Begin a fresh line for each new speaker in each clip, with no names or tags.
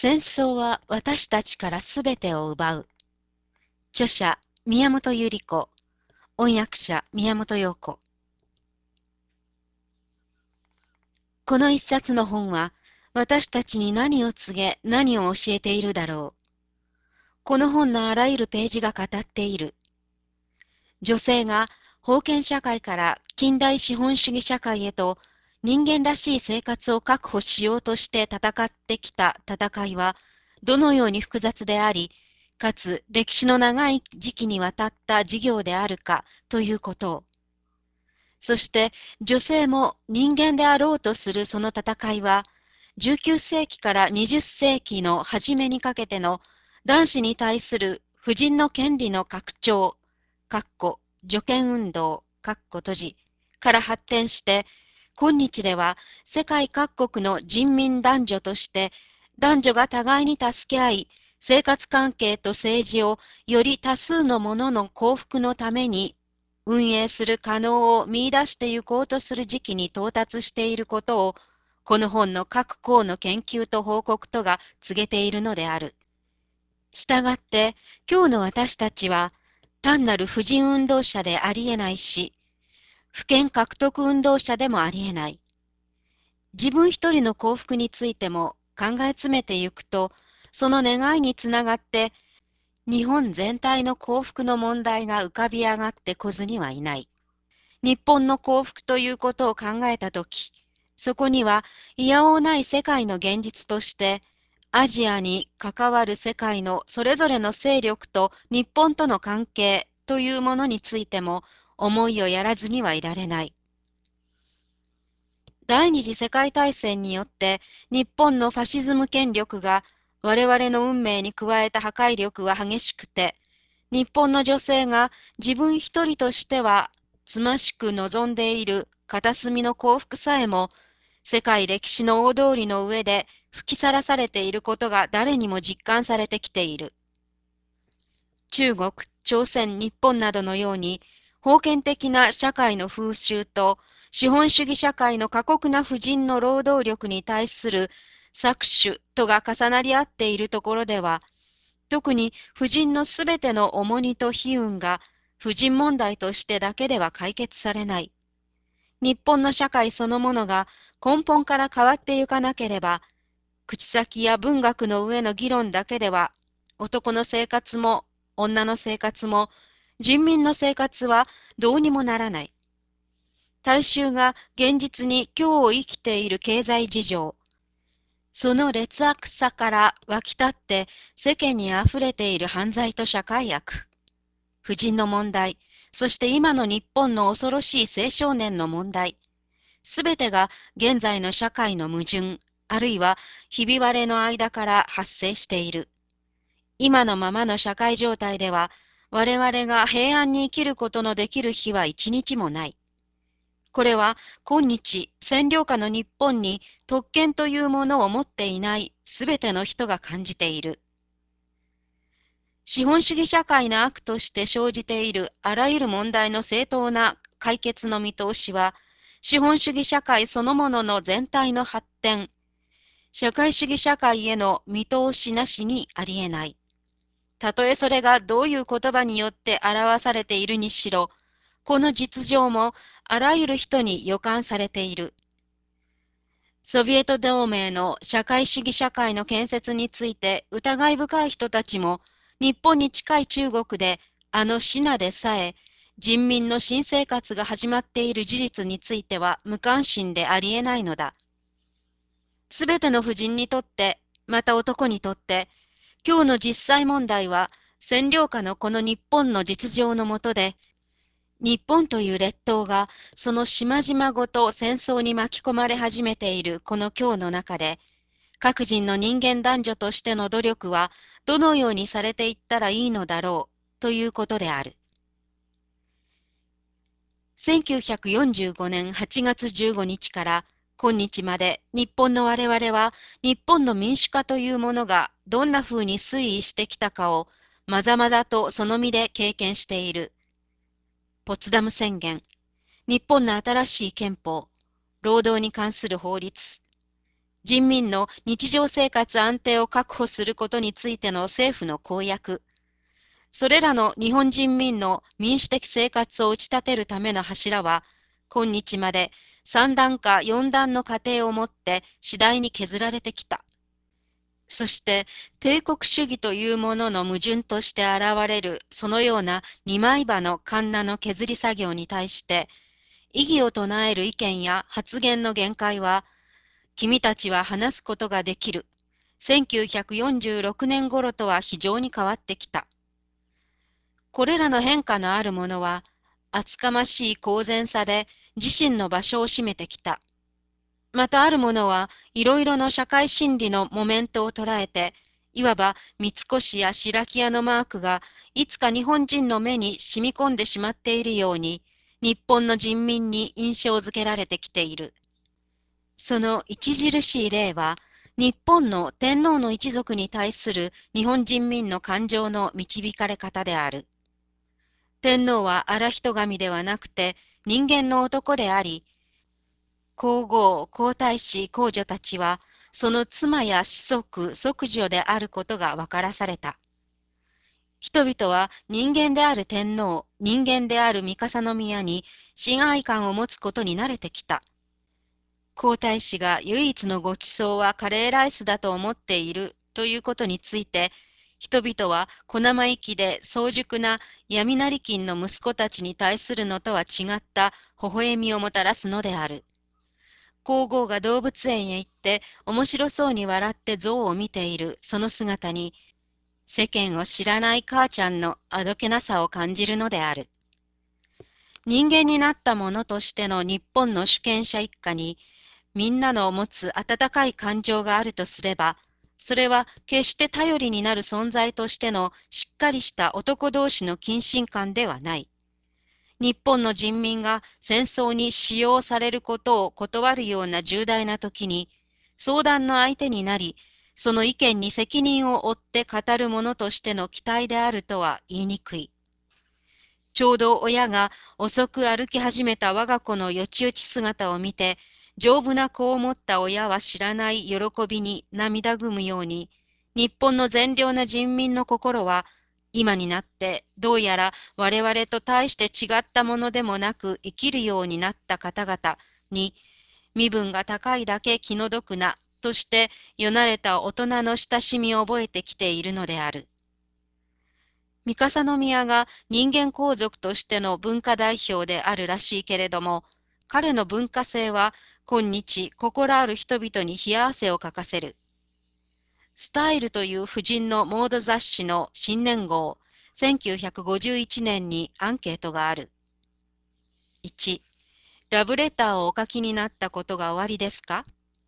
戦争は私たちからすべてを奪う。著者、宮本百合子。翻訳者、宮本陽子。この一冊の本は、私たちに何を告げ、何を教えているだろう。この本のあらゆるページが語っている。女性が封建社会から近代資本主義社会へと人間らしい生活を確保しようとして戦ってきた戦いは、どのように複雑であり、かつ歴史の長い時期にわたった事業であるかということを。そして女性も人間であろうとするその戦いは、19世紀から20世紀の初めにかけての男子に対する婦人の権利の拡張、女権運動、閉じ、から発展して、今日では世界各国の人民男女として、男女が互いに助け合い、生活関係と政治をより多数の者の幸福のために運営する可能を見出してゆこうとする時期に到達していることを、この本の各項の研究と報告とが告げているのである。したがって、今日の私たちは、単なる婦人運動者でありえないし、父権獲得運動者でもありえない。自分一人の幸福についても考え詰めてゆくと、その願いにつながって、日本全体の幸福の問題が浮かび上がってこずにはいない。日本の幸福ということを考えたとき、そこにはいやおうない世界の現実として、アジアに関わる世界のそれぞれの勢力と日本との関係というものについても思いをやらずにはいられない。第二次世界大戦によって日本のファシズム権力が我々の運命に加えた破壊力は激しくて、日本の女性が自分一人としてはつましく望んでいる片隅の幸福さえも、世界歴史の大通りの上で吹きさらされていることが誰にも実感されてきている。中国、朝鮮、日本などのように、封建的な社会の風習と資本主義社会の過酷な婦人の労働力に対する搾取とが重なり合っているところでは、特に婦人のすべての重荷と悲運が婦人問題としてだけでは解決されない。日本の社会そのものが根本から変わってゆかなければ、口先や文学の上の議論だけでは、男の生活も女の生活も人民の生活はどうにもならない。大衆が現実に今日を生きている経済事情、その劣悪さから湧き立って世間にあふれている犯罪と社会悪、婦人の問題、そして今の日本の恐ろしい青少年の問題、すべてが現在の社会の矛盾、あるいはひび割れの間から発生している。今のままの社会状態では、我々が平安に生きることのできる日は一日もない。これは今日占領下の日本に特権というものを持っていないすべての人が感じている。資本主義社会の悪として生じているあらゆる問題の正当な解決の見通しは、資本主義社会そのものの全体の発展、社会主義社会への見通しなしにありえない。たとえそれがどういう言葉によって表されているにしろ、この実情もあらゆる人に予感されている。ソビエト同盟の社会主義社会の建設について疑い深い人たちも、日本に近い中国であのシナでさえ、人民の新生活が始まっている事実については無関心でありえないのだ。すべての婦人にとって、また男にとって、今日の実際問題は占領下のこの日本の実情のもとで、日本という列島がその島々ごと戦争に巻き込まれ始めているこの今日の中で、各人の人間男女としての努力はどのようにされていったらいいのだろうということである。1945年8月15日から今日まで日本の我々は日本の民主化というものがどんな風に推移してきたかをまざまざとその身で経験している。ポツダム宣言、日本の新しい憲法、労働に関する法律、 人民の日常生活安定を確保することについての政府の公約、それらの日本人民の民主的生活を打ち立てるための柱は、今日まで3段か4段の過程をもって次第に削られてきた。そして、帝国主義というものの矛盾として現れるそのような二枚刃のカンナの削り作業に対して、異議を唱える意見や発言の限界は、君たちは話すことができる。1946年頃とは非常に変わってきた。これらの変化のあるものは、厚かましい公然さで自身の場所を占めてきた。またあるものはいろいろの社会心理のモメントを捉えて、いわば三越や白木屋のマークがいつか日本人の目に染み込んでしまっているように、日本の人民に印象づけられてきている。その著しい例は、日本の天皇の一族に対する日本人民の感情の導かれ方である。天皇は荒人神ではなくて人間の男であり、皇后、皇太子、皇女たちは、その妻や子息、息女であることが分からされた。人々は人間である天皇、人間である三笠宮に親愛感を持つことに慣れてきた。皇太子が唯一のご馳走はカレーライスだと思っているということについて、人々は小生意気で早熟な闇成金の息子たちに対するのとは違った微笑みをもたらすのである。皇后が動物園へ行って面白そうに笑って象を見ているその姿に、世間を知らない母ちゃんのあどけなさを感じるのである。人間になった者としての日本の主権者一家に、みんなの持つ温かい感情があるとすれば、それは決して頼りになる存在としてのしっかりした男同士の近親感ではない。日本の人民が戦争に使用されることを断るような重大な時に、相談の相手になり、その意見に責任を負って語る者としての期待であるとは言いにくい。ちょうど親が遅く歩き始めた我が子のよちよち姿を見て、丈夫な子を持った親は知らない喜びに涙ぐむように、日本の善良な人民の心は、今になってどうやら我々と大して違ったものでもなく生きるようになった方々に、身分が高いだけ気の毒なとしてよなれた大人の親しみを覚えてきているのである。三笠宮が人間皇族としての文化代表であるらしいけれども、彼の文化性は今日心ある人々に冷や汗をかかせる。スタイルという婦人のモード雑誌の新年号、1951年にアンケートがある。1、ラブレターをお書きになったことがおありですか？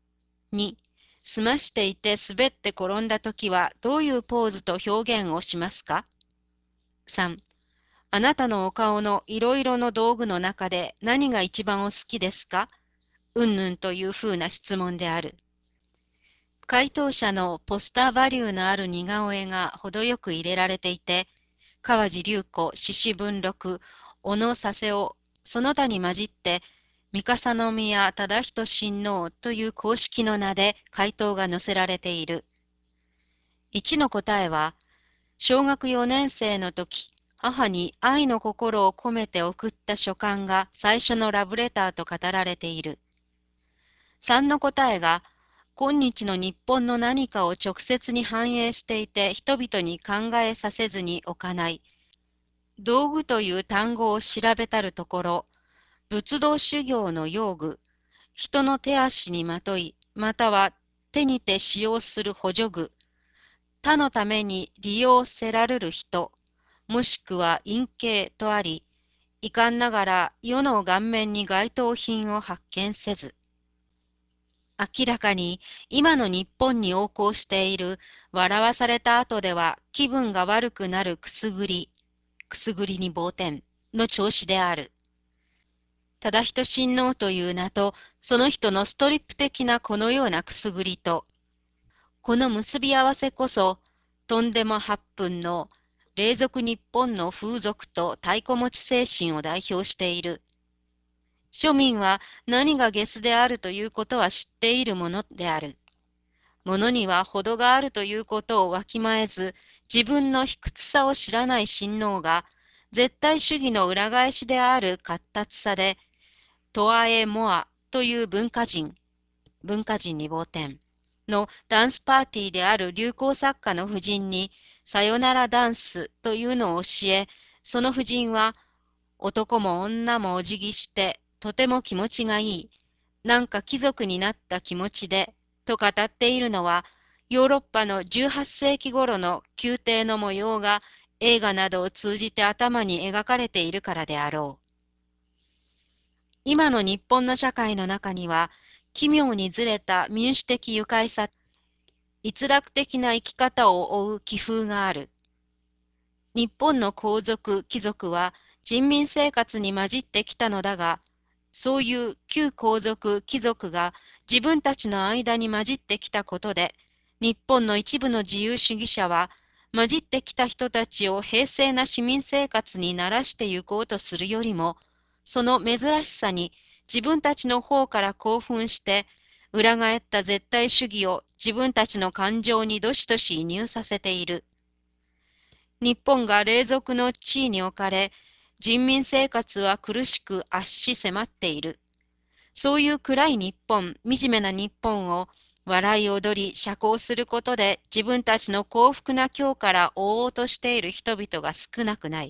2、済ましていて滑って転んだときはどういうポーズと表現をしますか？ 3、あなたのお顔のいろいろの道具の中で何が一番お好きですか？うんぬんというふうな質問である。回答者のポスターバリューのある似顔絵が程よく入れられていて、川地隆子、獅子文録、小野佐世夫、その他に混じって、三笠宮忠仁親王という公式の名で回答が載せられている。1の答えは、小学4年生の時、母に愛の心を込めて送った書簡が最初のラブレターと語られている。3の答えが、今日の日本の何かを直接に反映していて人々に考えさせずにおかない。道具という単語を調べたるところ、仏道修行の用具、人の手足にまとい、または手にて使用する補助具、他のために利用せられる人、もしくは陰形とあり、遺憾ながら世の顔面に該当品を発見せず、明らかに今の日本に横行している笑わされた後では気分が悪くなるくすぐり、くすぐりに傍点の調子である。忠仁親王という名と、その人のストリップ的なこのようなくすぐりと、この結び合わせこそ、とんでも八分の霊俗日本の風俗と太鼓持ち精神を代表している。庶民は何がゲスであるということは知っているものである。 物には程があるということをわきまえず、自分の卑屈さを知らない親王が、絶対主義の裏返しである闊達さで、トアエモアという文化人に傍点のダンスパーティーである流行作家の夫人に、さよならダンスというのを教え、その夫人は、男も女もお辞儀して、とても気持ちがいい。なんか貴族になった気持ちで、と語っているのは、ヨーロッパの18世紀頃の宮廷の模様が映画などを通じて頭に描かれているからであろう。今の日本の社会の中には、奇妙にずれた民主的愉快さ、逸楽的な生き方を追う気風がある。日本の皇族、貴族は人民生活に混じってきたのだが、そういう旧皇族、貴族が自分たちの間に混じってきたことで、日本の一部の自由主義者は、混じってきた人たちを平静な市民生活に慣らしてゆこうとするよりも、その珍しさに自分たちの方から興奮して、裏返った絶対主義を自分たちの感情にどしどし移入させている。日本が隷属の地位に置かれ、人民生活は苦しく圧し迫っている。そういう暗い日本、惨めな日本を笑い踊り、社交することで自分たちの幸福な今日から追おうとしている人々が少なくない。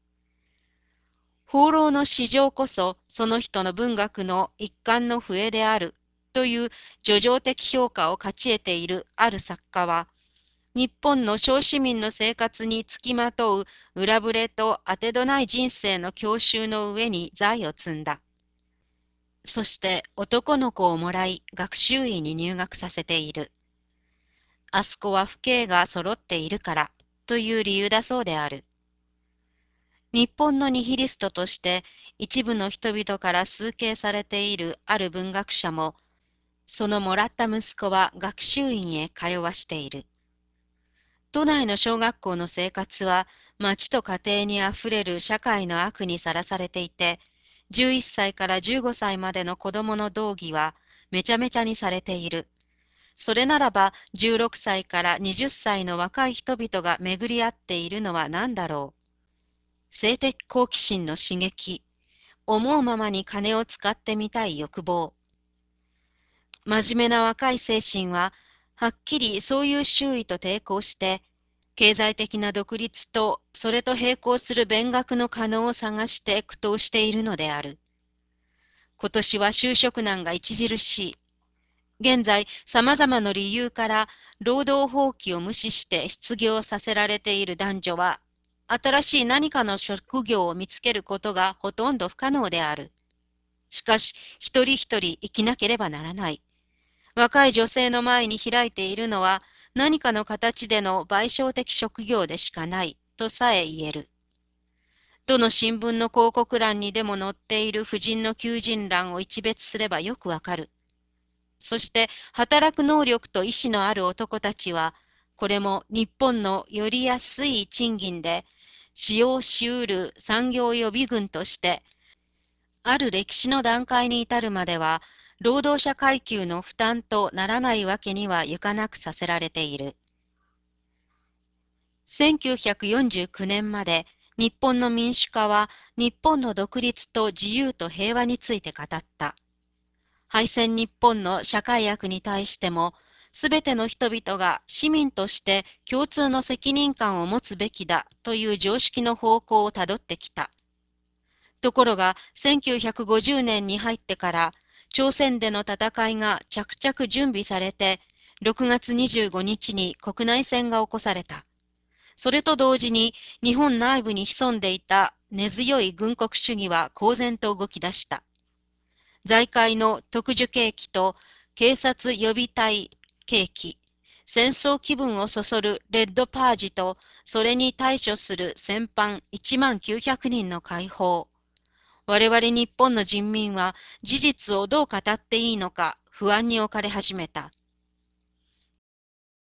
放浪の市場こそその人の文学の一環の笛であるという叙情的評価を勝ち得ているある作家は、日本の小市民の生活につきまとう裏ぶれと当てどない人生の郷愁の上に財を積んだ。そして男の子をもらい学習院に入学させている。あそこは父兄が揃っているからという理由だそうである。日本のニヒリストとして一部の人々から崇敬されているある文学者も、そのもらった息子は学習院へ通わしている。都内の小学校の生活は町と家庭にあふれる社会の悪にさらされていて、11歳から15歳までの子供の道義はめちゃめちゃにされている。それならば16歳から20歳の若い人々が巡り合っているのは何だろう。性的好奇心の刺激、思うままに金を使ってみたい欲望。真面目な若い精神は、はっきりそういう周囲と抵抗して、経済的な独立とそれと並行する勉学の可能を探して苦闘しているのである。今年は就職難が著しい。現在、様々な理由から労働法規を無視して失業させられている男女は、新しい何かの職業を見つけることがほとんど不可能である。しかし、一人一人生きなければならない。若い女性の前に開いているのは何かの形での賠償的職業でしかないとさえ言える。どの新聞の広告欄にでも載っている婦人の求人欄を一別すればよくわかる。そして働く能力と意志のある男たちは、これも日本のより安い賃金で使用し得る産業予備軍として、ある歴史の段階に至るまでは、労働者階級の負担とならないわけにはいかなくさせられている。1949年まで日本の民主化は日本の独立と自由と平和について語った。敗戦日本の社会悪に対しても、すべての人々が市民として共通の責任感を持つべきだという常識の方向をたどってきた。ところが1950年に入ってから朝鮮での戦いが着々準備されて6月25日に国内戦が起こされた。それと同時に日本内部に潜んでいた根強い軍国主義は公然と動き出した。財界の特需景気と警察予備隊景気、戦争気分をそそるレッドパージとそれに対処する戦犯1万900人の解放。我々日本の人民は事実をどう語っていいのか不安に置かれ始めた。